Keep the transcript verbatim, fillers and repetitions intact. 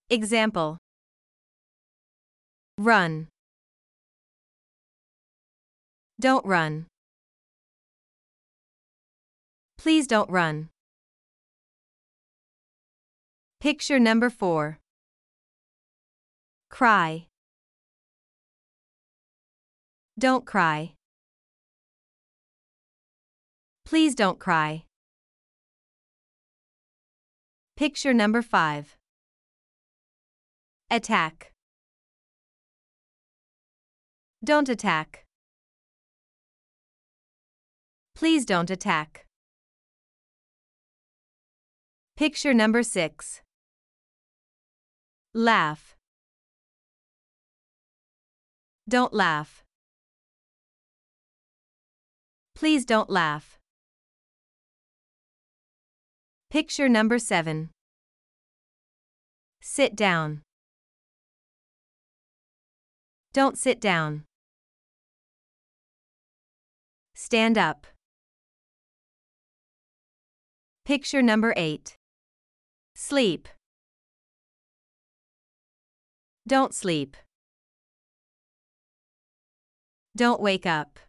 Example. Run. Don't run. Please don't run. Picture number four. Cry. Don't cry. Please don't cry. Picture number five. Attack. Don't attack. Please don't attack. Picture number six. Laugh. Don't laugh. Please don't laugh. Picture number seven. Sit down. Don't sit down. Stand up. Picture number eight. Sleep. Don't sleep. Don't wake up.